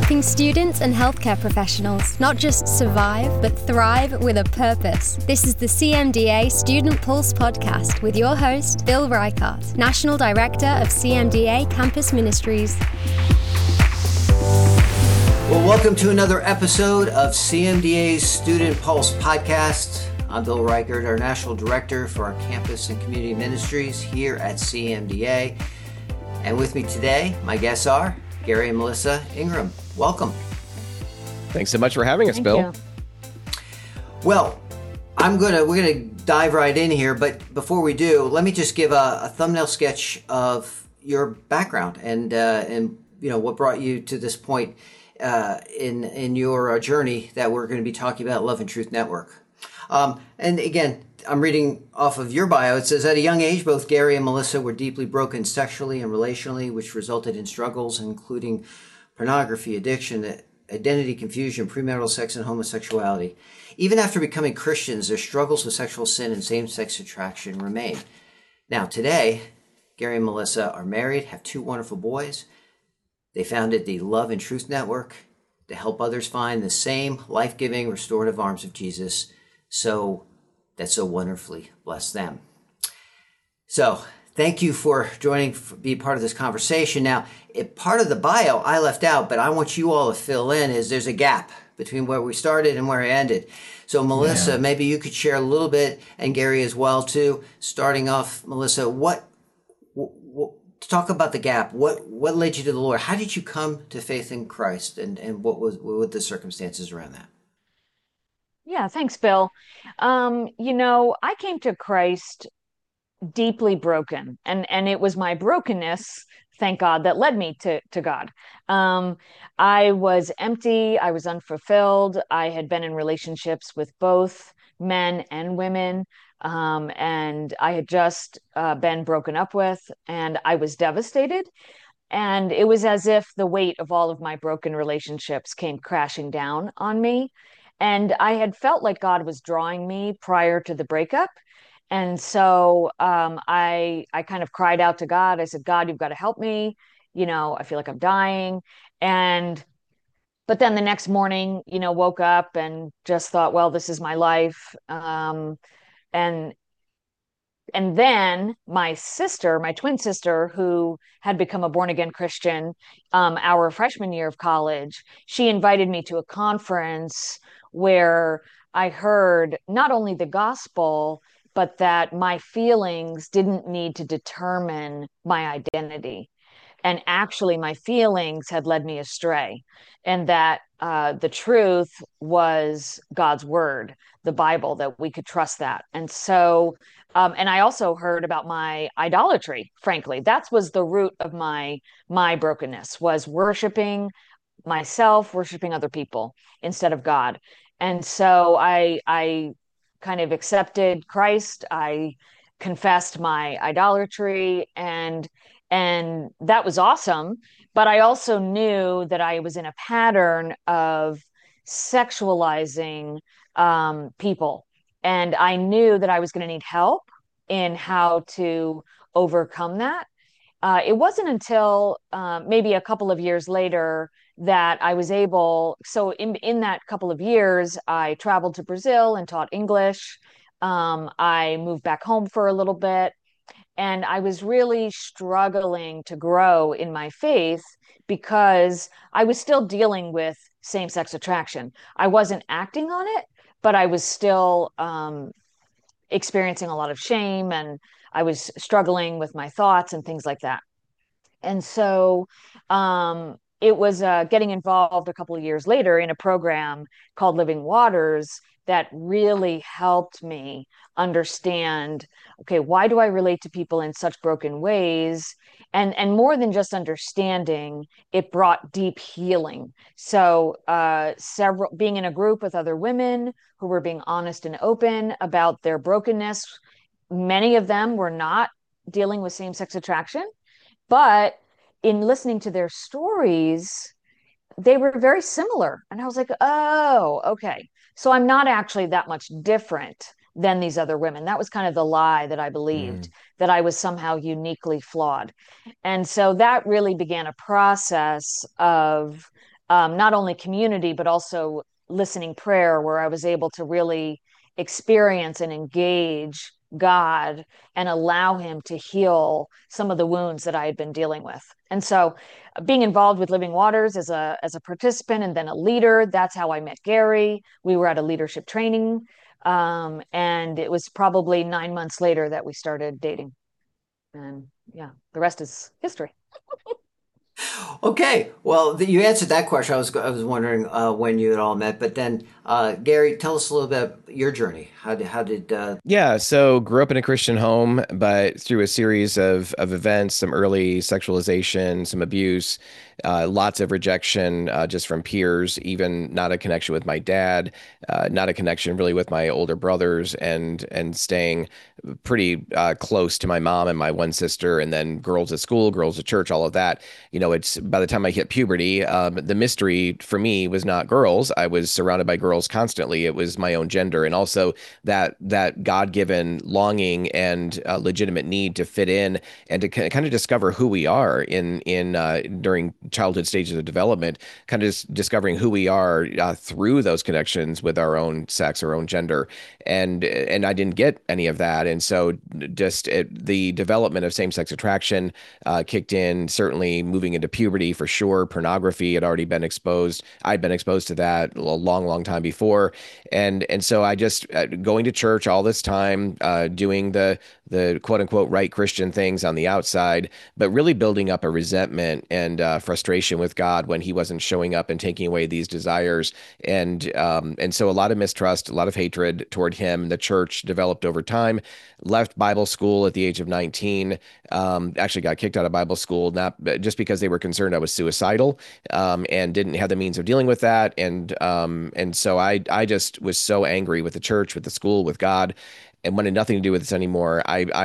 helping students and healthcare professionals not just survive, but thrive with a purpose. This is the CMDA Student Pulse podcast with your host, Bill Reichart, National Director of CMDA Campus Ministries. Well, welcome to another episode of CMDA's Student Pulse podcast. I'm Bill Reichart, our National Director for our Campus and Community Ministries here at CMDA. And with me today, my guests are Gary and Melissa Ingram. Welcome. Thanks so much for having us, Bill. You. Well, we're gonna dive right in here, but before we do, let me just give a thumbnail sketch of your background and you know what brought you to this point in your journey that we're going to be talking about, Love and Truth Network. And again, I'm reading off of your bio. It says, at a young age, both Gary and Melissa were deeply broken sexually and relationally, which resulted in struggles including pornography, addiction, identity confusion, premarital sex, and homosexuality. Even after becoming Christians, their struggles with sexual sin and same-sex attraction remain. Now, today, Gary and Melissa are married, have two wonderful boys. They founded the Love and Truth Network to help others find the same life-giving, restorative arms of Jesus. So that so wonderfully bless them. So thank you for joining, be part of this conversation. Now, part of the bio I left out, but I want you all to fill in, is there's a gap between where we started and where I ended. So Melissa, maybe you could share a little bit, and Gary as well too. Starting off, Melissa, talk about the gap. What led you to the Lord? How did you come to faith in Christ, and what were the circumstances around that? Yeah, thanks, Bill. I came to Christ deeply broken, and it was my brokenness, thank God, that led me to God. I was empty. I was unfulfilled. I had been in relationships with both men and women, and I had just been broken up with, and I was devastated. And it was as if the weight of all of my broken relationships came crashing down on me. And I had felt like God was drawing me prior to the breakup. And so I kind of cried out to God. I said, God, you've got to help me. I feel like I'm dying. But then the next morning, woke up and just thought, well, this is my life. And then my sister, my twin sister, who had become a born again Christian our freshman year of college, she invited me to a conference where I heard not only the gospel, but that my feelings didn't need to determine my identity. And actually, my feelings had led me astray, and that the truth was God's word, the Bible, that we could trust that. And so, and I also heard about my idolatry. Frankly, that was the root of my brokenness, was worshiping myself, worshiping other people instead of God. And so I kind of accepted Christ. I confessed my idolatry, and that was awesome. But I also knew that I was in a pattern of sexualizing people, and I knew that I was going to need help in how to overcome that. It wasn't until maybe a couple of years later that I was able. So in that couple of years, I traveled to Brazil and taught English. I moved back home for a little bit, and I was really struggling to grow in my faith because I was still dealing with same-sex attraction. I wasn't acting on it, but I was still experiencing a lot of shame, and I was struggling with my thoughts and things like that. And so it was getting involved a couple of years later in a program called Living Waters that really helped me understand, okay, why do I relate to people in such broken ways? And more than just understanding, it brought deep healing. So being in a group with other women who were being honest and open about their brokenness. Many of them were not dealing with same-sex attraction, but in listening to their stories, they were very similar. And I was like, oh, okay. So I'm not actually that much different than these other women. That was kind of the lie that I believed, that I was somehow uniquely flawed. And so that really began a process of not only community, but also listening prayer, where I was able to really experience and engage God and allow him to heal some of the wounds that I had been dealing with. And so being involved with Living Waters as a participant and then a leader, that's how I met Gary. We were at a leadership training. And it was probably 9 months later that we started dating. And yeah, the rest is history. Okay, well, you answered that question. I was wondering when you had all met, but then Gary, tell us a little bit about your journey. How did Yeah, so grew up in a Christian home, but through a series of events, some early sexualization, some abuse, lots of rejection just from peers, even not a connection with my dad, not a connection really with my older brothers, and staying pretty close to my mom and my one sister, and then girls at school, girls at church, all of that. It's by the time I hit puberty, the mystery for me was not girls. I was surrounded by girls constantly. It was my own gender, and also that God-given longing and legitimate need to fit in and to kind of discover who we are in during childhood stages of development, kind of discovering who we are through those connections with our own sex, our own gender, and I didn't get any of that, and so the development of same-sex attraction kicked in. Certainly, moving into puberty for sure. Pornography had already been exposed. I'd been exposed to that a long time before, and so I just going to church all this time, doing the quote unquote right Christian things on the outside, but really building up a resentment and frustration with God when he wasn't showing up and taking away these desires. And so a lot of mistrust, a lot of hatred toward him. The church developed over time. Left Bible school at the age of 19. Actually got kicked out of Bible school, not just because they were concerned I was suicidal, and didn't have the means of dealing with that. And so I just was so angry with the church, with the school, with God, and wanted nothing to do with this anymore.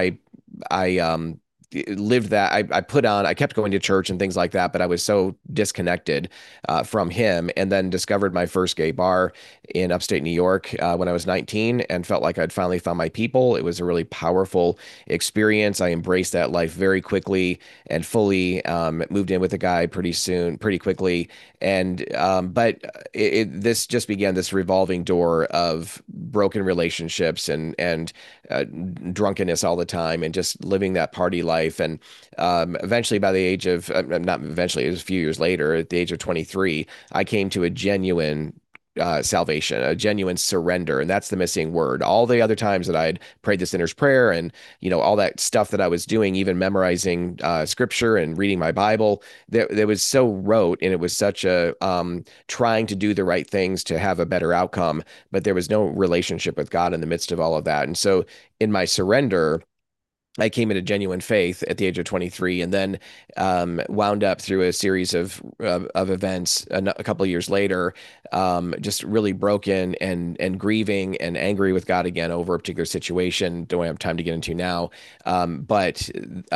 I lived that. I kept going to church and things like that, but I was so disconnected from him, and then discovered my first gay bar in upstate New York when I was 19, and felt like I'd finally found my people. It was a really powerful experience. I embraced that life very quickly and fully, moved in with a guy pretty quickly. And but this just began this revolving door of broken relationships and drunkenness all the time, and just living that party life. And eventually, by the age of not eventually, it was a few years later, at the age of 23, I came to a genuine salvation, a genuine surrender. And that's the missing word. All the other times that I'd prayed the sinner's prayer and, all that stuff that I was doing, even memorizing scripture and reading my Bible, that was so rote, and it was such a trying to do the right things to have a better outcome, but there was no relationship with God in the midst of all of that. And so in my surrender, I came into genuine faith at the age of 23, and then wound up through a series of events a couple of years later, just really broken and grieving and angry with God again over a particular situation. Don't have time to get into now, but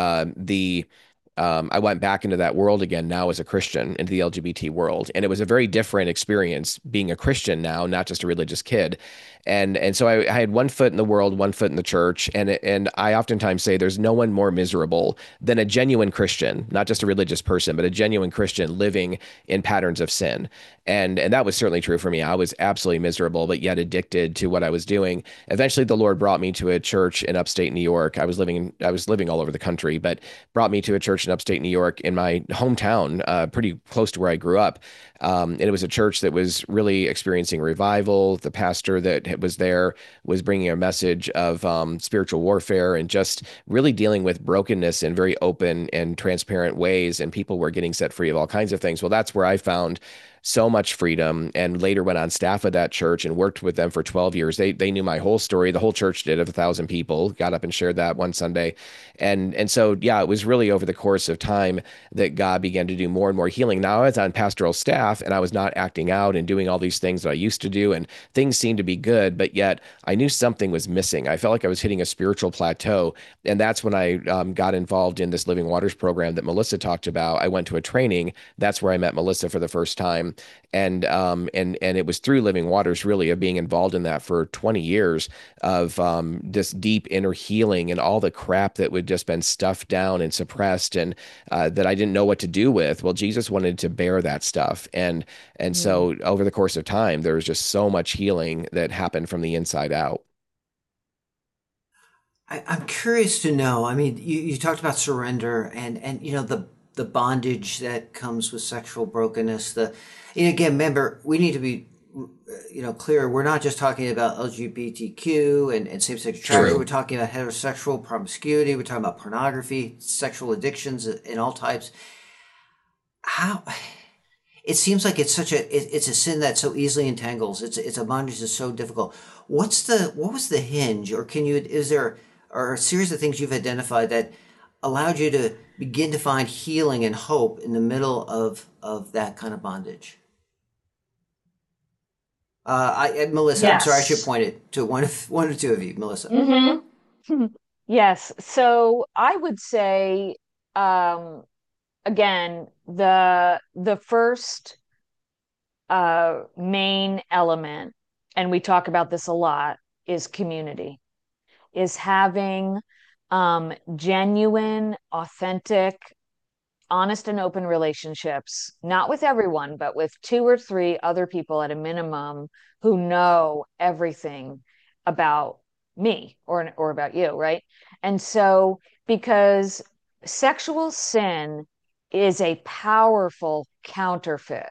I went back into that world again now as a Christian, into the LGBT world. And it was a very different experience being a Christian now, not just a religious kid. And so I had one foot in the world, one foot in the church. And I oftentimes say there's no one more miserable than a genuine Christian, not just a religious person, but a genuine Christian living in patterns of sin. And that was certainly true for me. I was absolutely miserable, but yet addicted to what I was doing. Eventually, the Lord brought me to a church in upstate New York. I was living all over the country, but brought me to a church in upstate New York in my hometown, pretty close to where I grew up. And it was a church that was really experiencing revival. The pastor that was there was bringing a message of spiritual warfare and just really dealing with brokenness in very open and transparent ways. And people were getting set free of all kinds of things. Well, that's where I found so much freedom, and later went on staff of that church and worked with them for 12 years. They knew my whole story. The whole church did, of 1,000 people, got up and shared that one Sunday. And so, yeah, it was really over the course of time that God began to do more and more healing. Now I was on pastoral staff, and I was not acting out and doing all these things that I used to do, and things seemed to be good, but yet I knew something was missing. I felt like I was hitting a spiritual plateau. And that's when I got involved in this Living Waters program that Melissa talked about. I went to a training. That's where I met Melissa for the first time. And it was through Living Waters, really, of being involved in that for 20 years, of this deep inner healing and all the crap that would just been stuffed down and suppressed, and that I didn't know what to do with. Well, Jesus wanted to bear that stuff, and so over the course of time, there was just so much healing that happened from the inside out. I'm curious to know. I mean, you talked about surrender and the bondage that comes with sexual brokenness. And again, remember, we need to be clear. We're not just talking about LGBTQ and same-sex attraction. We're talking about heterosexual promiscuity. We're talking about pornography, sexual addictions in all types. How it seems like it's it's a sin that so easily entangles. It's a bondage that's so difficult. What was the hinge, or is there a series of things you've identified that allowed you to begin to find healing and hope in the middle of that kind of bondage? Melissa, yes. I'm sorry, I should point it to one or two of you. Melissa. Mm-hmm. Yes. So I would say, again, the first main element, and we talk about this a lot, is community, is having genuine, authentic, honest and open relationships, not with everyone, but with 2 or 3 other people at a minimum who know everything about me or about you, right? And so, because sexual sin is a powerful counterfeit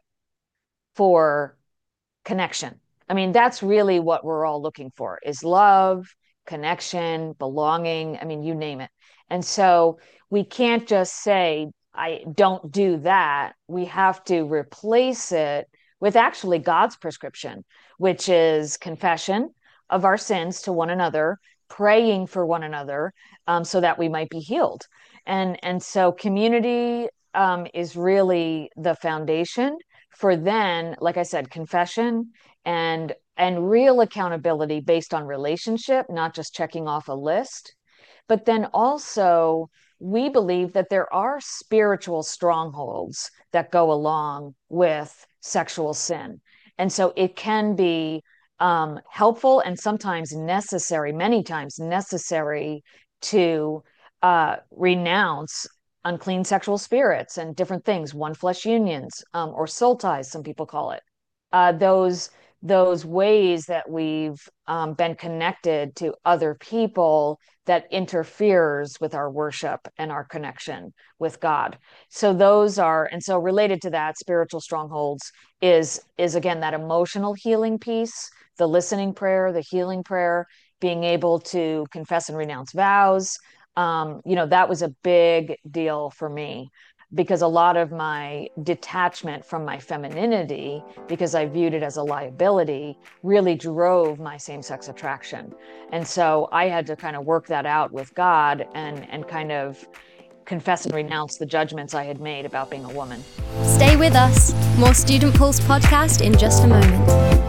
for connection. I mean, that's really what we're all looking for, is love, connection, belonging. I mean, you name it. And so we can't just say, I don't do that. We have to replace it with actually God's prescription, which is confession of our sins to one another, praying for one another, so that we might be healed. And so community is really the foundation for then, like I said, confession and real accountability based on relationship, not just checking off a list. But then also, we believe that there are spiritual strongholds that go along with sexual sin. And so it can be helpful and sometimes necessary, many times necessary, to renounce unclean sexual spirits and different things, one flesh unions, or soul ties, some people call it. Those ways that we've been connected to other people that interferes with our worship and our connection with God. So those are, and so related to that, spiritual strongholds is again, that emotional healing piece, the listening prayer, the healing prayer, being able to confess and renounce vows. That was a big deal for me, because a lot of my detachment from my femininity, because I viewed it as a liability, really drove my same-sex attraction. And so I had to kind of work that out with God and kind of confess and renounce the judgments I had made about being a woman. Stay with us. More Student Pulse podcast in just a moment.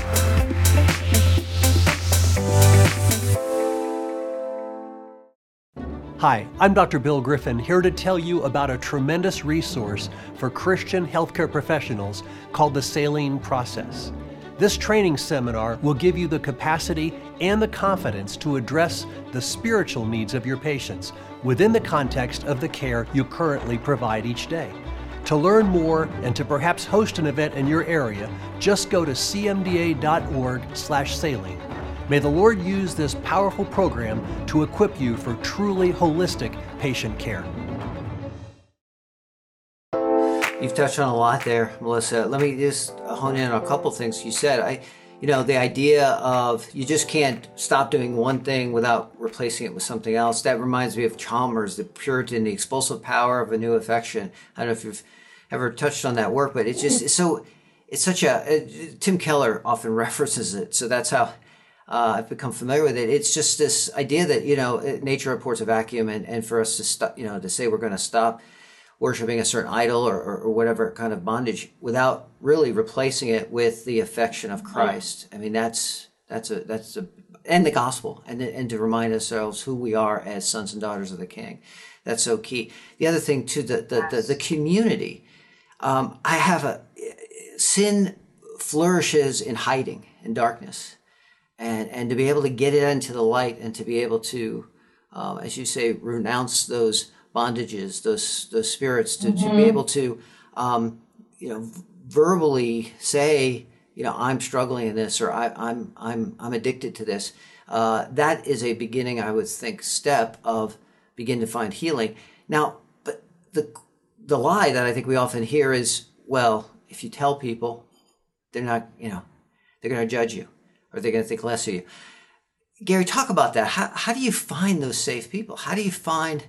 Hi, I'm Dr. Bill Griffin, here to tell you about a tremendous resource for Christian healthcare professionals called the Saline Process. This training seminar will give you the capacity and the confidence to address the spiritual needs of your patients within the context of the care you currently provide each day. To learn more and to perhaps host an event in your area, just go to cmda.org/saline. May the Lord use this powerful program to equip you for truly holistic patient care. You've touched on a lot there, Melissa. Let me just hone in on a couple things you said. The idea of you just can't stop doing one thing without replacing it with something else. That reminds me of Chalmers, the Puritan, the explosive power of a new affection. I don't know if you've ever touched on that work, but it's such Tim Keller often references it. So that's how I've become familiar with it. It's just this idea that, nature reports a vacuum, and for us to stop, to say we're going to stop worshiping a certain idol or whatever kind of bondage without really replacing it with the affection of Christ. I mean, that's and the gospel, and to remind ourselves who we are as sons and daughters of the King. That's so key. The other thing too, the community. I have sin flourishes in hiding, in darkness. And to be able to get it into the light and to be able to, as you say, renounce those bondages, those spirits, to be able to, verbally say, I'm struggling in this, or I'm addicted to this. That is a beginning, I would think, step of begin to find healing. Now, but the lie that I think we often hear is, well, if you tell people, they're not, they're going to judge you, or they're going to think less of you. Gary, talk about that. How do you find those safe people? How do you find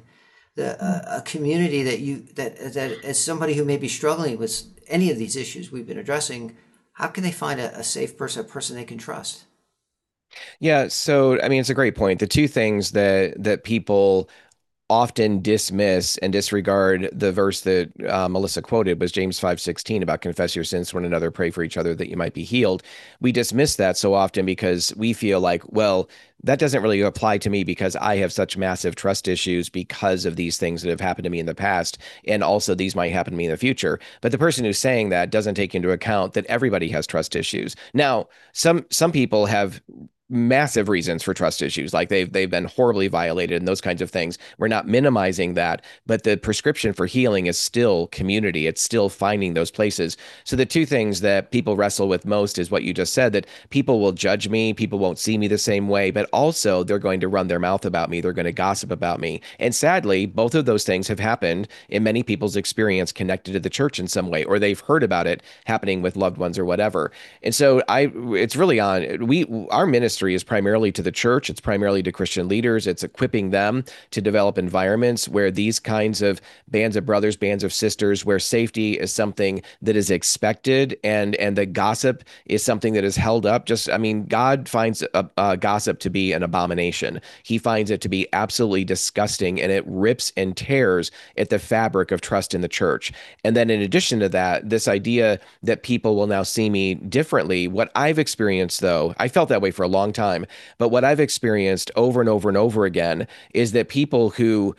a community that as somebody who may be struggling with any of these issues we've been addressing, how can they find a safe person, a person they can trust? Yeah, so I mean, it's a great point. The two things that people often dismiss and disregard, the verse that Melissa quoted was James 5:16 about confess your sins to one another, pray for each other that you might be healed. We dismiss that so often because we feel like, well, that doesn't really apply to me because I have such massive trust issues because of these things that have happened to me in the past. And also these might happen to me in the future. But the person who's saying that doesn't take into account that everybody has trust issues. Now, some people have massive reasons for trust issues, like they've been horribly violated and those kinds of things. We're not minimizing that, but the prescription for healing is still community. It's still finding those places. So the two things that people wrestle with most is what you just said, that people will judge me, people won't see me the same way, but also they're going to run their mouth about me, they're going to gossip about me. And sadly, both of those things have happened in many people's experience connected to the church in some way, or they've heard about it happening with loved ones or whatever. And so it's really our ministry is primarily to the church. It's primarily to Christian leaders. It's equipping them to develop environments where these kinds of bands of brothers, bands of sisters, where safety is something that is expected and the gossip is something that is held up. God finds gossip to be an abomination. He finds it to be absolutely disgusting, and it rips and tears at the fabric of trust in the church. And then in addition to that, this idea that people will now see me differently, what I've experienced, though, I felt that way for a long time, but what I've experienced over and over and over again is that people who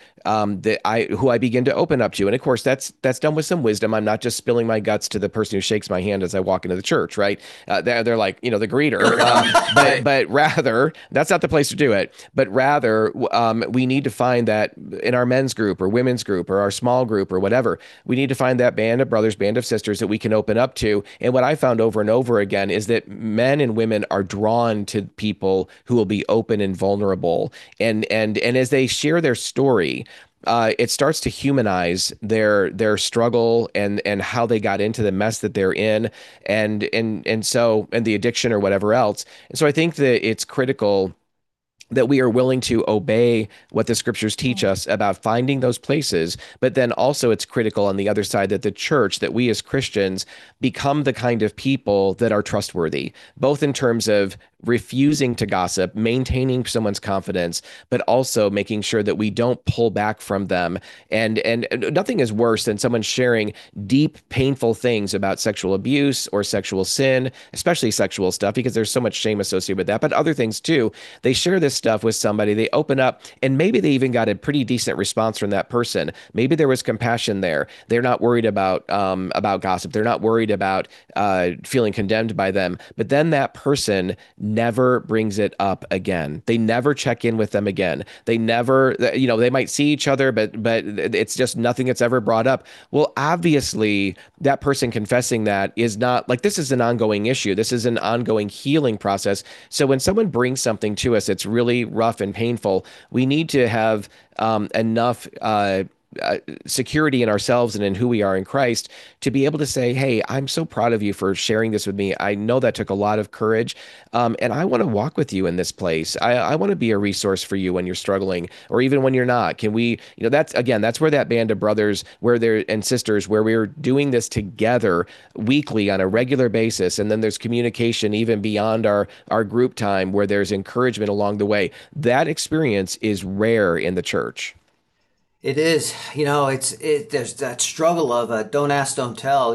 I begin to open up to, and of course that's done with some wisdom. I'm not just spilling my guts to the person who shakes my hand as I walk into the church, right? They're like, the greeter, but rather that's not the place to do it. But rather, we need to find that in our men's group or women's group or our small group or whatever, we need to find that band of brothers, band of sisters that we can open up to. And what I found over and over again is that men and women are drawn to people who will be open and vulnerable, and as they share their story, it starts to humanize their struggle and how they got into the mess that they're in, and the addiction or whatever else. And so I think that it's critical that we are willing to obey what the scriptures teach us about finding those places. But then also it's critical on the other side that the church, that we as Christians become the kind of people that are trustworthy, both in terms of refusing to gossip, maintaining someone's confidence, but also making sure that we don't pull back from them. And nothing is worse than someone sharing deep, painful things about sexual abuse or sexual sin, especially sexual stuff, because there's so much shame associated with that, but other things too. They share this stuff with somebody, they open up, and maybe they even got a pretty decent response from that person. Maybe there was compassion there. They're not worried about gossip. They're not worried about feeling condemned by them. But then that person never brings it up again. They never check in with them again. They never, they might see each other, but it's just nothing that's ever brought up. Well, obviously, that person confessing that is not, like, this is an ongoing issue. This is an ongoing healing process. So when someone brings something to us, it's really rough and painful. We need to have enough security in ourselves and in who we are in Christ to be able to say, hey, I'm so proud of you for sharing this with me. I know that took a lot of courage, and I want to walk with you in this place. I want to be a resource for you when you're struggling, or even when you're not. Can we, that's where that band of brothers and sisters, where we're doing this together weekly on a regular basis. And then there's communication even beyond our group time, where there's encouragement along the way. That experience is rare in the church. It is, there's that struggle of don't ask, don't tell.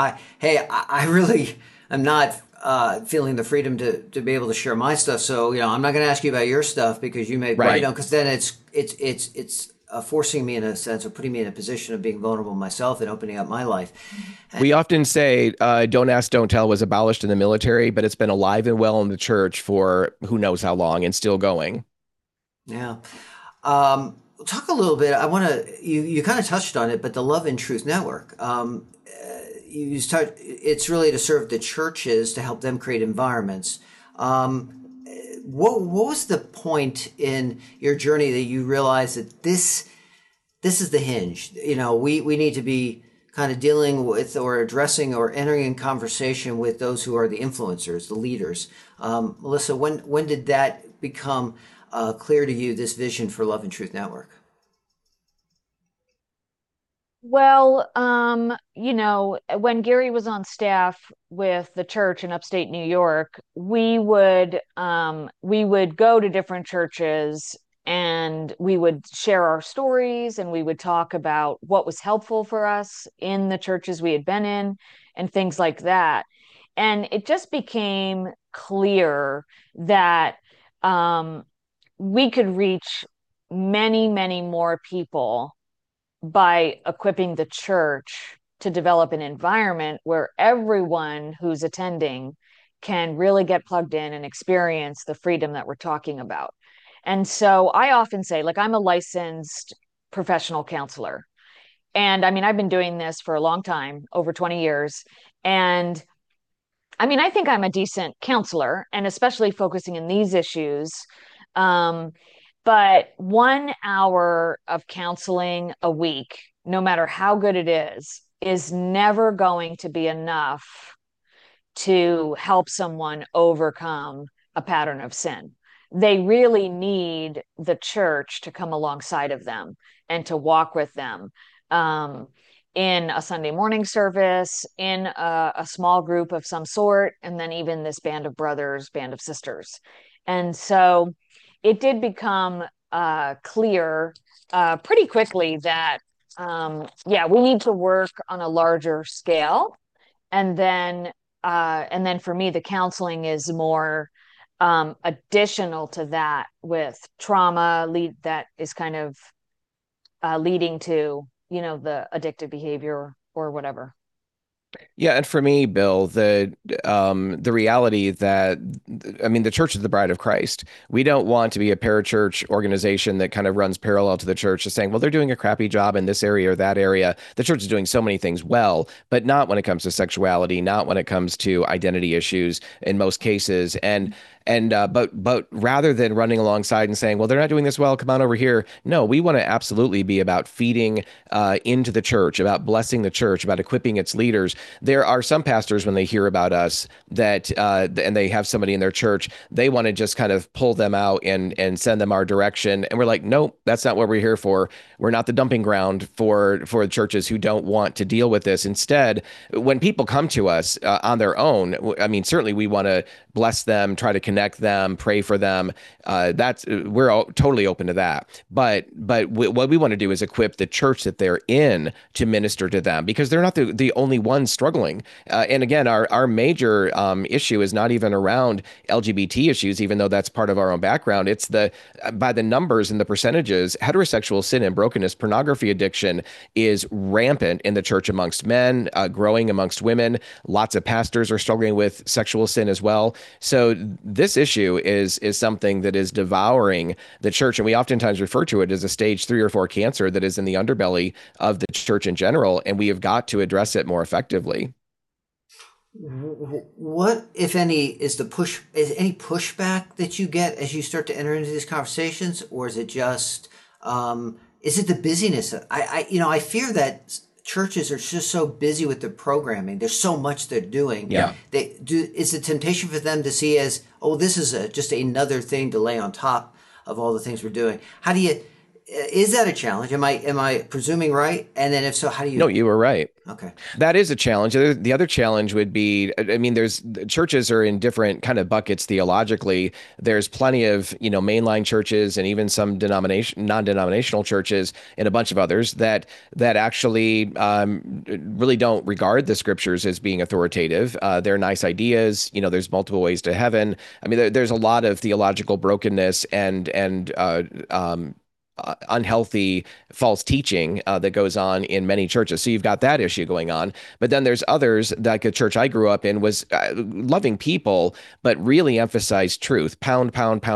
I really am not feeling the freedom to be able to share my stuff. So, I'm not going to ask you about your stuff because you may, right. because then it's forcing me in a sense, or putting me in a position of being vulnerable myself and opening up my life. We often say, don't ask, don't tell was abolished in the military, but it's been alive and well in the church for who knows how long and still going. Yeah. Talk a little bit. I want to, you kind of touched on it, but the Love and Truth Network, it's really to serve the churches to help them create environments. What was the point in your journey that you realized that this is the hinge? We need to be kind of dealing with or addressing or entering in conversation with those who are the influencers, the leaders. Melissa, when did that become clear to you, this vision for Love and Truth Network? Well, when Gary was on staff with the church in upstate New York, we would go to different churches and we would share our stories and we would talk about what was helpful for us in the churches we had been in and things like that. And it just became clear that we could reach many, many more people by equipping the church to develop an environment where everyone who's attending can really get plugged in and experience the freedom that we're talking about. And so I often say, like, I'm a licensed professional counselor. And I mean, I've been doing this for a long time, over 20 years. And I mean, I think I'm a decent counselor, and especially focusing in these issues. But 1 hour of counseling a week, no matter how good it is never going to be enough to help someone overcome a pattern of sin. They really need the church to come alongside of them and to walk with them in a Sunday morning service, in a small group of some sort, and then even this band of brothers, band of sisters. And so it did become clear pretty quickly that, we need to work on a larger scale. And then for me, the counseling is more additional to that, with trauma that is kind of leading to, the addictive behavior or whatever. Yeah, and for me, Bill, the reality that, I mean, the church is the bride of Christ. We don't want to be a parachurch organization that kind of runs parallel to the church, just saying, well, they're doing a crappy job in this area or that area. The church is doing so many things well, but not when it comes to sexuality, not when it comes to identity issues in most cases. But rather than running alongside and saying, well, they're not doing this well, come on over here. No, we want to absolutely be about feeding into the church, about blessing the church, about equipping its leaders. There are some pastors, when they hear about us, that and they have somebody in their church, they want to just kind of pull them out and send them our direction. And we're like, nope, that's not what we're here for. We're not the dumping ground for churches who don't want to deal with this. Instead, when people come to us on their own, I mean, certainly we want to bless them, try to connect them, pray for them. We're totally open to that. But what we want to do is equip the church that they're in to minister to them, because they're not the only ones struggling. And again, our major issue is not even around LGBT issues, even though that's part of our own background. It's by the numbers and the percentages, heterosexual sin and brokenness, pornography addiction is rampant in the church amongst men, growing amongst women. Lots of pastors are struggling with sexual sin as well. So this issue is something that is devouring the church, and we oftentimes refer to it as a stage 3 or 4 cancer that is in the underbelly of the church in general, and we have got to address it more effectively. What, if any, is any pushback that you get as you start to enter into these conversations, or is it just is it the busyness? I fear that churches are just so busy with their programming. There's so much they're doing. Yeah. Is the temptation for them to see as, oh, this is just another thing to lay on top of all the things we're doing? Is that a challenge? Am I presuming right? And then if so, how do you? No, you were right. Okay. That is a challenge. The other challenge would be, I mean, churches are in different kind of buckets theologically. There's plenty of, mainline churches and even some non-denominational churches and a bunch of others that actually really don't regard the scriptures as being authoritative. They're nice ideas. There's multiple ways to heaven. I mean, there's a lot of theological brokenness and unhealthy false teaching that goes on in many churches. So you've got that issue going on. But then there's others, like a church I grew up in was loving people, but really emphasized truth, pound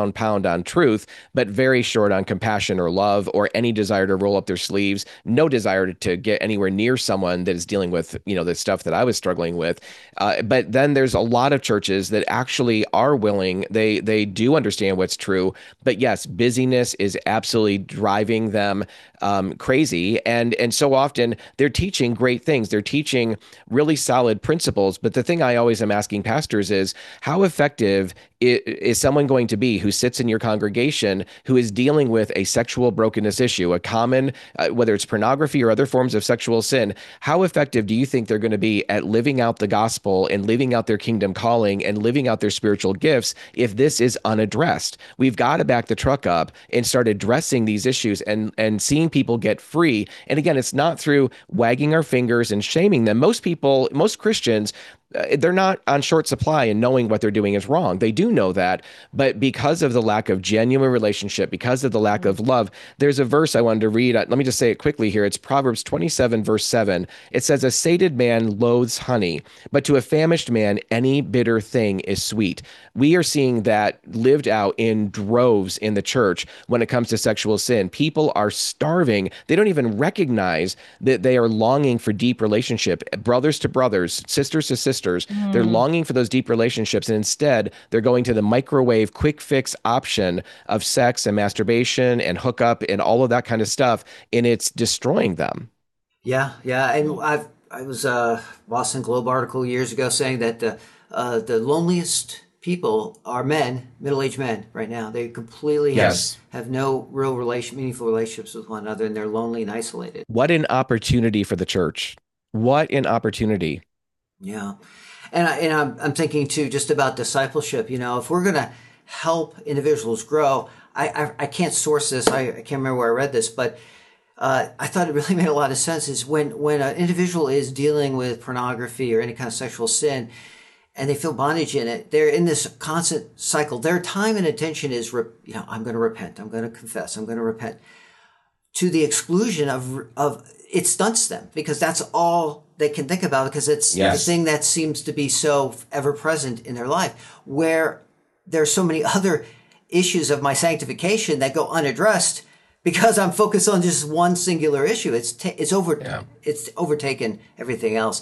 on truth, but very short on compassion or love or any desire to roll up their sleeves, no desire to get anywhere near someone that is dealing with, the stuff that I was struggling with. But then there's a lot of churches that actually are willing, they do understand what's true, but yes, busyness is absolutely driving them crazy. And so often they're teaching great things. They're teaching really solid principles. But the thing I always am asking pastors is, how effective is someone going to be who sits in your congregation who is dealing with a sexual brokenness issue, a common, whether it's pornography or other forms of sexual sin? How effective do you think they're going to be at living out the gospel and living out their kingdom calling and living out their spiritual gifts if this is unaddressed? We've got to back the truck up and start addressing these issues and seeing people get free. And again, it's not through wagging our fingers and shaming them. Most Christians, they're not on short supply in knowing what they're doing is wrong. They do know that, but because of the lack of genuine relationship, because of the lack of love, there's a verse I wanted to read. Let me just say it quickly here. It's Proverbs 27, verse 7. It says, "A sated man loathes honey, but to a famished man, any bitter thing is sweet." We are seeing that lived out in droves in the church when it comes to sexual sin. People are starving. They don't even recognize that they are longing for deep relationship, brothers to brothers, sisters to sisters. They're longing for those deep relationships, and instead they're going to the microwave quick fix option of sex and masturbation and hookup and all of that kind of stuff, and it's destroying them. Yeah. And I was Boston Globe article years ago saying that the loneliest people are men, middle-aged men right now. They completely have no real meaningful relationships with one another, and they're lonely and isolated. What an opportunity for the church. What an opportunity. Yeah. And I'm thinking too, just about discipleship. If we're going to help individuals grow, I can't source this. I can't remember where I read this, but I thought it really made a lot of sense is when an individual is dealing with pornography or any kind of sexual sin and they feel bondage in it, they're in this constant cycle. Their time and attention is, I'm going to repent. I'm going to confess. I'm going to repent, to the exclusion of it stunts them, because that's all they can think about, because it's the thing that seems to be so ever present in their life, where there's so many other issues of my sanctification that go unaddressed because I'm focused on just one singular issue. It's overtaken everything else.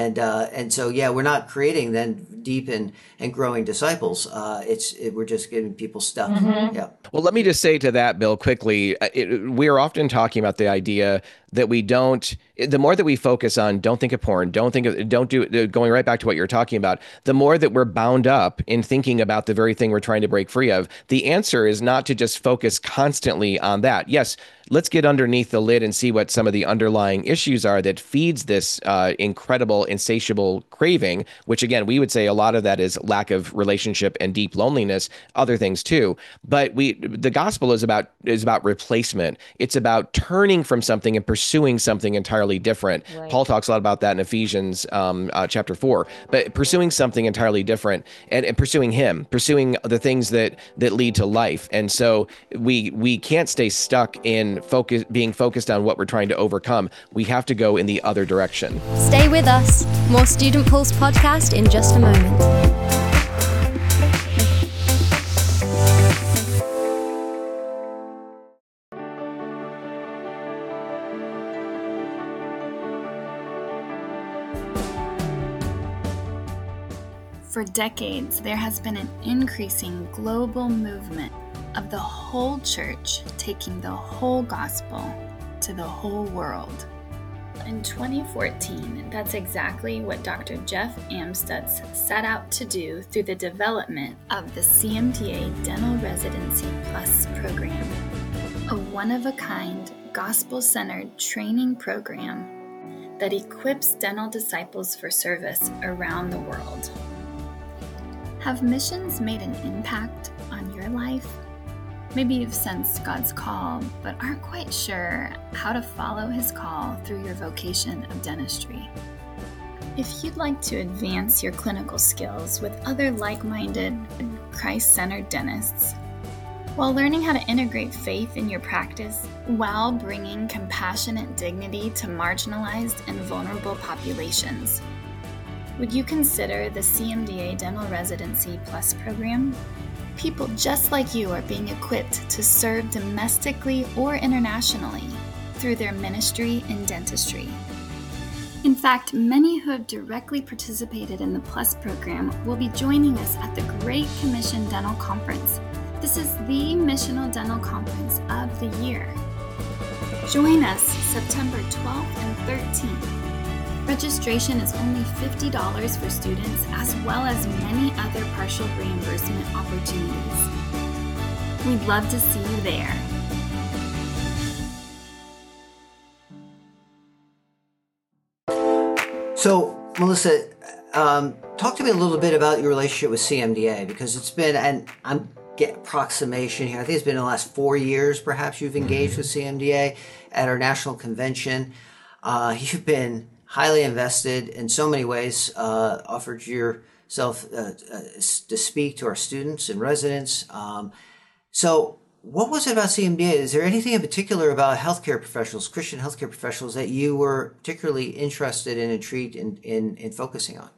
And so, we're not creating then deep and growing disciples. We're just getting people stuck. Mm-hmm. Yeah. Well, let me just say to that, Bill, quickly, we are often talking about the idea that the more that we focus on, don't think of porn, going right back to what you're talking about, the more that we're bound up in thinking about the very thing we're trying to break free of. The answer is not to just focus constantly on that. Yes, let's get underneath the lid and see what some of the underlying issues are that feeds this incredible, insatiable craving, which again, we would say a lot of that is lack of relationship and deep loneliness, other things too. But the gospel is about replacement. It's about turning from something and pursuing something entirely different. Right. Paul talks a lot about that in Ephesians chapter 4, but pursuing something entirely different and pursuing pursuing the things that lead to life. And so we can't stay stuck in being focused on what we're trying to overcome. We have to go in the other direction. Stay with us. More Student Pulse podcast in just a moment. For decades, there has been an increasing global movement of the whole church taking the whole gospel to the whole world. In 2014, that's exactly what Dr. Jeff Amstutz set out to do through the development of the CMDA Dental Residency Plus program, a one-of-a-kind, gospel-centered training program that equips dental disciples for service around the world. Have missions made an impact on your life? Maybe you've sensed God's call, but aren't quite sure how to follow His call through your vocation of dentistry. If you'd like to advance your clinical skills with other like-minded, Christ-centered dentists, while learning how to integrate faith in your practice while bringing compassionate dignity to marginalized and vulnerable populations. Would you consider the CMDA Dental Residency Plus program? People just like you are being equipped to serve domestically or internationally through their ministry in dentistry. In fact, many who have directly participated in the Plus program will be joining us at the Great Commission Dental Conference. This is the missional dental conference of the year. Join us September 12th and 13th. Registration is only $50 for students, as well as many other partial reimbursement opportunities. We'd love to see you there. So, Melissa, talk to me a little bit about your relationship with CMDA, because it's been, and I'm getting approximation here, I think it's been in the last 4 years, perhaps, you've engaged with CMDA at our national convention. You've been highly invested in so many ways, offered yourself to speak to our students and residents. So what was it about CMDA? Is there anything in particular about healthcare professionals, Christian healthcare professionals, that you were particularly interested and intrigued in focusing on?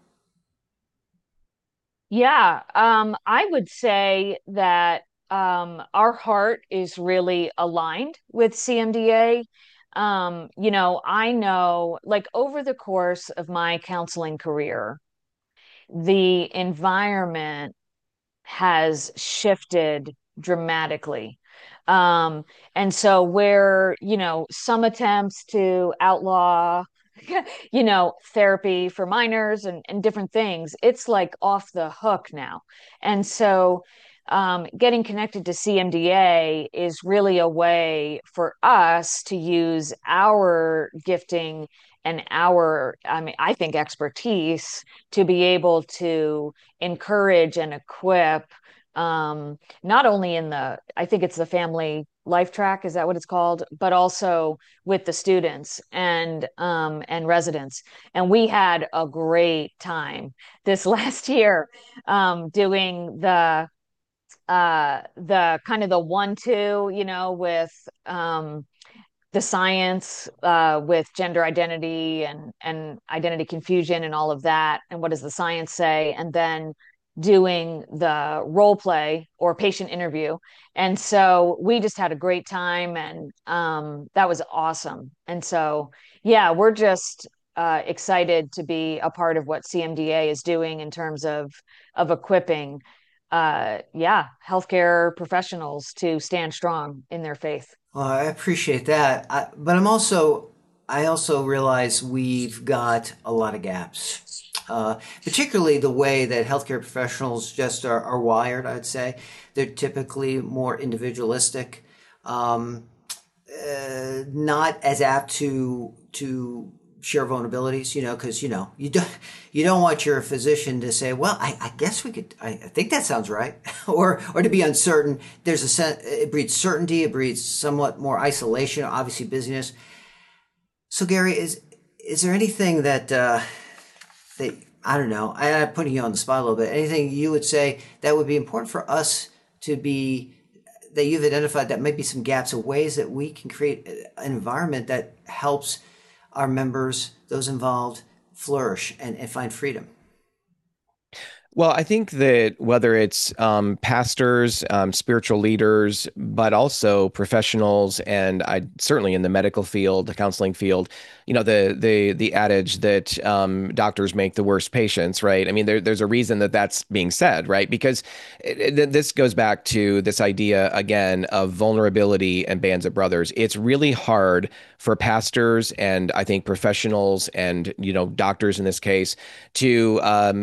Yeah, I would say that our heart is really aligned with CMDA. I know, like, over the course of my counseling career, the environment has shifted dramatically. And so where, some attempts to outlaw, therapy for minors and different things, it's like off the hook now. And so getting connected to CMDA is really a way for us to use our gifting and I think expertise to be able to encourage and equip, not only I think it's the family life track, is that what it's called, but also with the students and residents. And we had a great time this last year, doing the kind of the 1-2, with the science, with gender identity and identity confusion and all of that, and what does the science say, and then doing the role play or patient interview. And so we just had a great time, and that was awesome. And so, yeah, we're just excited to be a part of what CMDA is doing in terms of equipping healthcare professionals to stand strong in their faith. Well, I appreciate that. But I also realize we've got a lot of gaps, particularly the way that healthcare professionals just are wired, I'd say. They're typically more individualistic, not as apt to share vulnerabilities, because you don't want your physician to say, well, I guess we could, I think that sounds right, or to be uncertain. It breeds certainty, it breeds somewhat more isolation, obviously busyness. So Gary, is there anything that I don't know, I'm putting you on the spot a little bit, anything you would say that would be important for us that you've identified that might be some gaps of ways that we can create an environment that helps our members, those involved, flourish and find freedom? Well, I think that whether it's pastors, spiritual leaders, but also professionals, and certainly in the medical field, the counseling field, the adage that doctors make the worst patients, right? I mean, there's a reason that that's being said, right? Because this goes back to this idea again of vulnerability and bands of brothers. It's really hard for pastors and I think professionals and doctors in this case to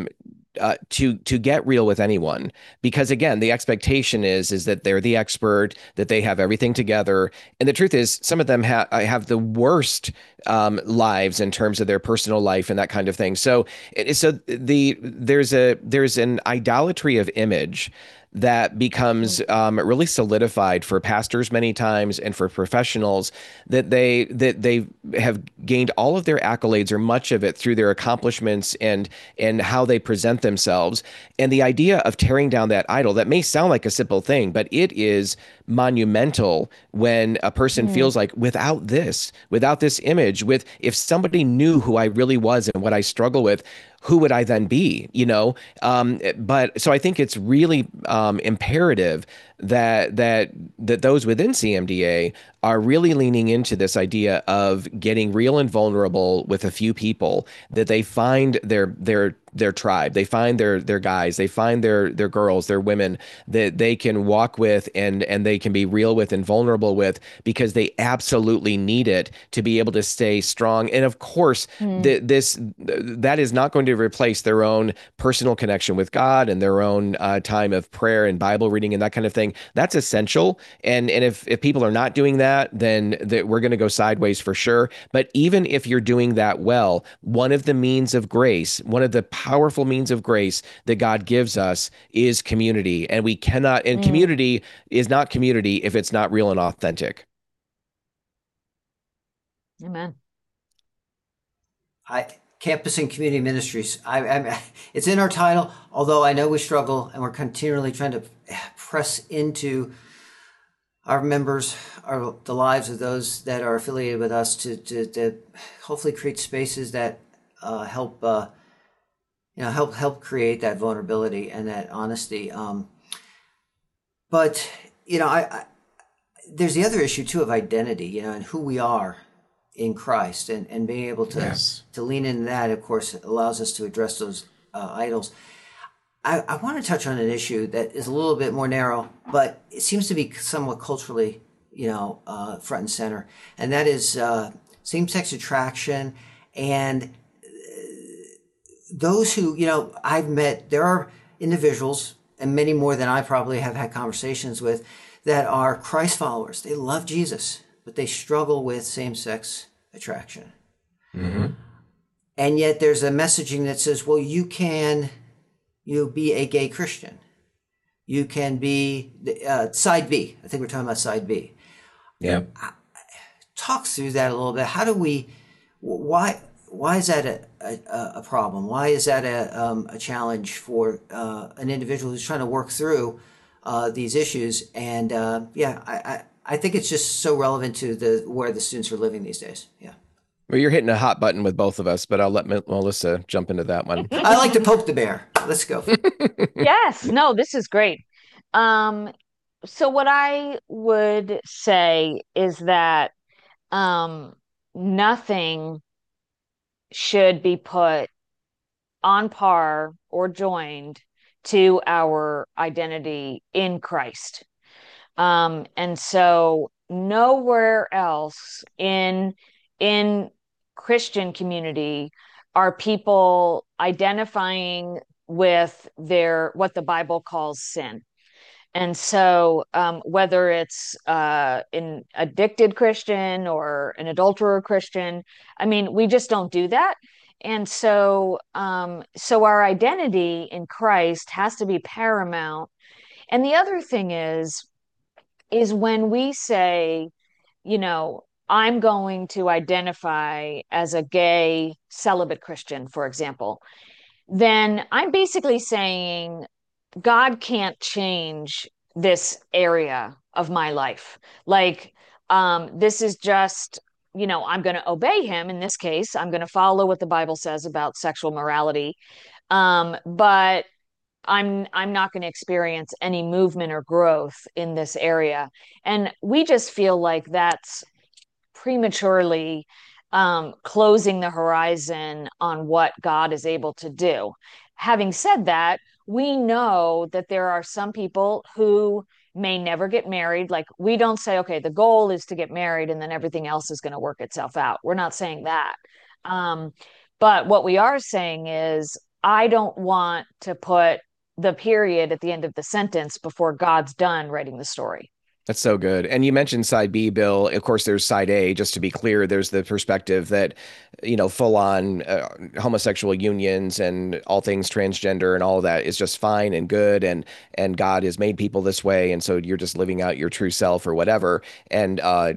get real with anyone, because again, the expectation is that they're the expert, that they have everything together, and the truth is, some of them have the worst lives in terms of their personal life and that kind of thing. So there's an idolatry of image that becomes really solidified for pastors many times and for professionals, that they have gained all of their accolades or much of it through their accomplishments and how they present themselves. And the idea of tearing down that idol, that may sound like a simple thing, but it is monumental when a person feels like, without this image, if somebody knew who I really was and what I struggle with, who would I then be? But so I think it's really imperative that those within CMDA are really leaning into this idea of getting real and vulnerable with a few people, that they find their tribe, they find their guys, they find their girls, their women that they can walk with and they can be real with and vulnerable with, because they absolutely need it to be able to stay strong. And of course, that is not going to replace their own personal connection with God and their own time of prayer and Bible reading and that kind of thing. That's essential. And if people are not doing that, then we're going to go sideways for sure. But even if you're doing that well, one of the means of grace, one of the powerful means of grace that God gives us is community. And we cannot, and community is not community if it's not real and authentic. Amen. Campus and community ministries. It's in our title, although I know we struggle and we're continually trying to press into our members, the lives of those that are affiliated with us to hopefully create spaces that help create that vulnerability and that honesty. But there's the other issue too of identity, and who we are in Christ, and being able to lean into that, of course, allows us to address those idols. I want to touch on an issue that is a little bit more narrow, but it seems to be somewhat culturally, front and center, and that is same-sex attraction. And those who, I've met, there are individuals, and many more than I probably have had conversations with, that are Christ followers. They love Jesus, but they struggle with same-sex attraction. Mm-hmm. And yet there's a messaging that says, well, you can be a gay Christian. You can be side B. I think we're talking about side B. Yeah. Talk through that a little bit. How do why is that a problem? Why is that a challenge for an individual who's trying to work through these issues? And I think it's just so relevant to where the students are living these days. Yeah. Well, you're hitting a hot button with both of us, but I'll let Melissa jump into that one. I like to poke the bear. Let's go. Yes. No, this is great. So what I would say is that nothing should be put on par or joined to our identity in Christ. And so nowhere else in Christian community are people identifying with what the Bible calls sin. And so whether it's an addicted Christian or an adulterer Christian, we just don't do that. And so our identity in Christ has to be paramount. And the other thing is when we say, I'm going to identify as a gay celibate Christian, for example, then I'm basically saying God can't change this area of my life. Like, this is just, I'm going to obey him. In this case, I'm going to follow what the Bible says about sexual morality. But I'm not going to experience any movement or growth in this area. And we just feel like that's prematurely closing the horizon on what God is able to do. Having said that, we know that there are some people who may never get married. Like, we don't say, okay, the goal is to get married and then everything else is going to work itself out. We're not saying that. But what we are saying is, I don't want to put the period at the end of the sentence before God's done writing the story. That's so good. And you mentioned side B, Bill. Of course, there's side A. Just to be clear, there's the perspective that, full on homosexual unions and all things transgender and all of that is just fine and good. And God has made people this way. And so you're just living out your true self or whatever. And,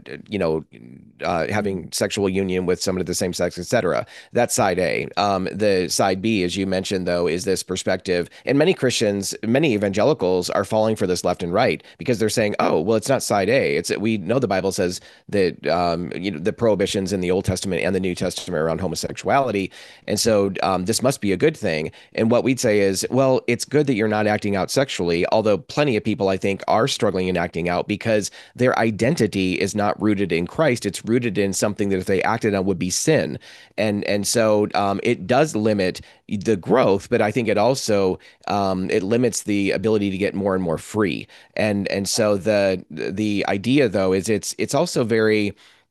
having sexual union with somebody of the same sex, etc. That's side A. The side B, as you mentioned, though, is this perspective. And many Christians, many evangelicals are falling for this left and right because they're saying, oh, well, it's not side A. We know the Bible says that the prohibitions in the Old Testament and the New Testament around homosexuality, and so this must be a good thing. And what we'd say is, well, it's good that you're not acting out sexually, although plenty of people I think are struggling in acting out because their identity is not rooted in Christ. It's rooted in something that if they acted on would be sin, and so it does limit the growth, but I think it also it limits the ability to get more and more free. And so the idea though is it's also very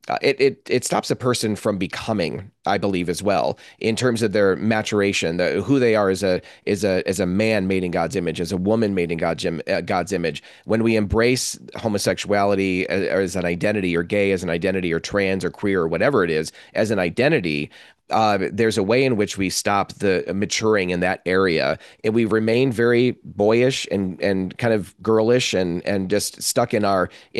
it stops a person from becoming, I believe, as well, in terms of their maturation, who they are as a man made in God's image, as a woman made in God's image. When we embrace homosexuality as an identity, or gay as an identity, or trans or queer or whatever it is as an identity, there's a way in which we stop the maturing in that area, and we remain very boyish and kind of girlish and just stuck in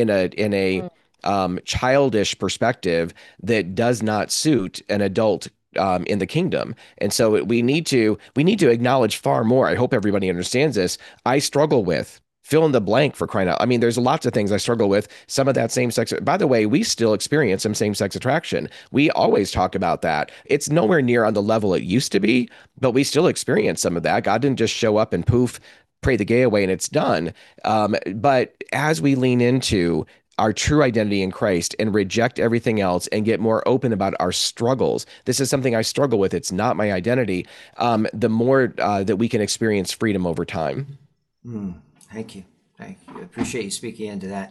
a childish perspective that does not suit an adult in the kingdom. And so we need to acknowledge far more. I hope everybody understands this. I struggle with fill in the blank, for crying out. I mean, there's lots of things I struggle with. Some of that same sex. By the way, we still experience some same sex attraction. We always talk about that. It's nowhere near on the level it used to be, but we still experience some of that. God didn't just show up and poof, pray the gay away and it's done. But as we lean into our true identity in Christ and reject everything else and get more open about our struggles. This is something I struggle with. It's not my identity. The more that we can experience freedom over time. Thank you. I appreciate you speaking into that.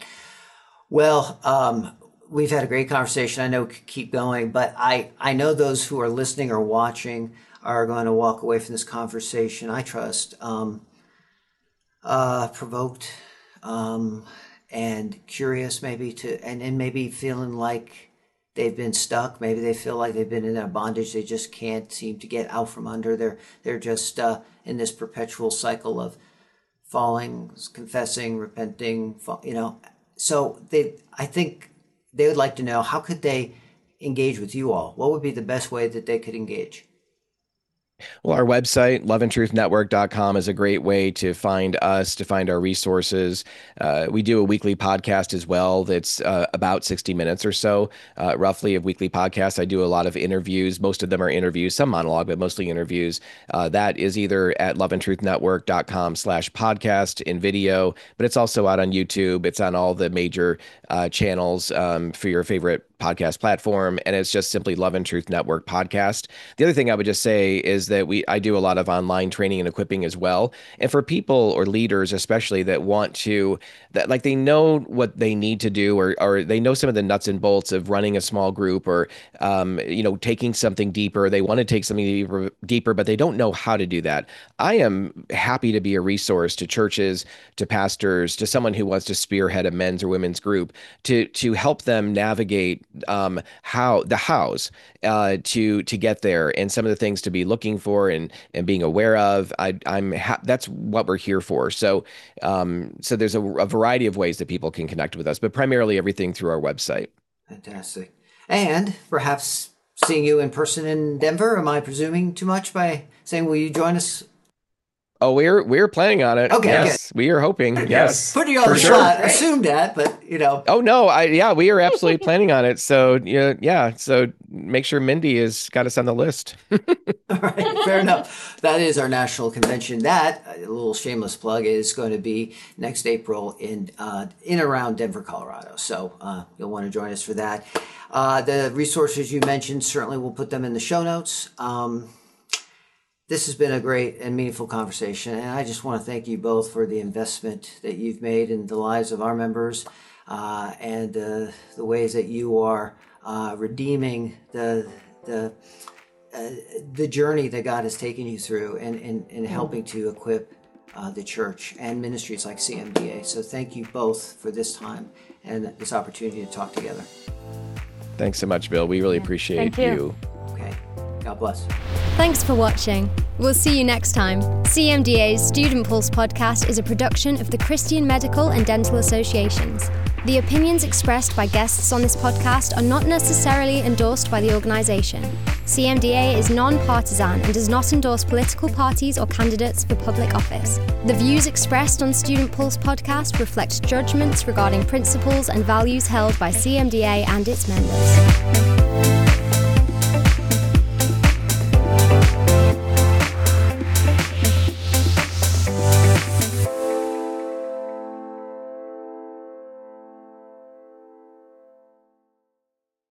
Well, we've had a great conversation. I know we could keep going, but I know those who are listening or watching are going to walk away from this conversation, I trust, provoked, and curious maybe and maybe feeling like they've been stuck. Maybe they feel like they've been in a bondage they just can't seem to get out from under. They're just in this perpetual cycle of falling, confessing, repenting, So I think they would like to know, how could they engage with you all? What would be the best way that they could engage? Well, our website, loveandtruthnetwork.com, is a great way to find us, to find our resources. We do a weekly podcast as well that's about 60 minutes or so, roughly, of weekly podcasts. I do a lot of interviews. Most of them are interviews, some monologue, but mostly interviews. That is either at loveandtruthnetwork.com/podcast in video, but it's also out on YouTube. It's on all the major channels for your favorite podcast platform, and it's just simply Love and Truth Network Podcast. The other thing I would just say is that I do a lot of online training and equipping as well. And for people or leaders, especially that want to, that like they know what they need to do, or they know some of the nuts and bolts of running a small group, or taking something deeper. They want to take something deeper, but they don't know how to do that. I am happy to be a resource to churches, to pastors, to someone who wants to spearhead a men's or women's group to help them navigate hows to get there, and some of the things to be looking for and being aware of. That's what we're here for. So there's a variety of ways that people can connect with us, but primarily everything through our website. Fantastic. And perhaps seeing you in person in Denver. Am I presuming too much by saying, will you join us? Oh, we're planning on it. Okay, yes, good. We are hoping. Yes, putting you on the spot. Right. Assume that, but Oh no, we are absolutely planning on it. So so make sure Mindy has got us on the list. All right, fair enough. That is our national convention. That, a little shameless plug, is going to be next April in around Denver, Colorado. So you'll want to join us for that. The resources you mentioned, certainly we'll put them in the show notes. This has been a great and meaningful conversation, and I just want to thank you both for the investment that you've made in the lives of our members, and the ways that you are redeeming the journey that God has taken you through, and helping to equip the church and ministries like CMDA. So thank you both for this time and this opportunity to talk together. Thanks so much, Bill. We really appreciate Thank you. Okay. God bless. Thanks for watching. We'll see you next time. CMDA's Student Pulse podcast is a production of the Christian Medical and Dental Associations. The opinions expressed by guests on this podcast are not necessarily endorsed by the organisation. CMDA is non-partisan and does not endorse political parties or candidates for public office. The views expressed on Student Pulse podcast reflect judgments regarding principles and values held by CMDA and its members.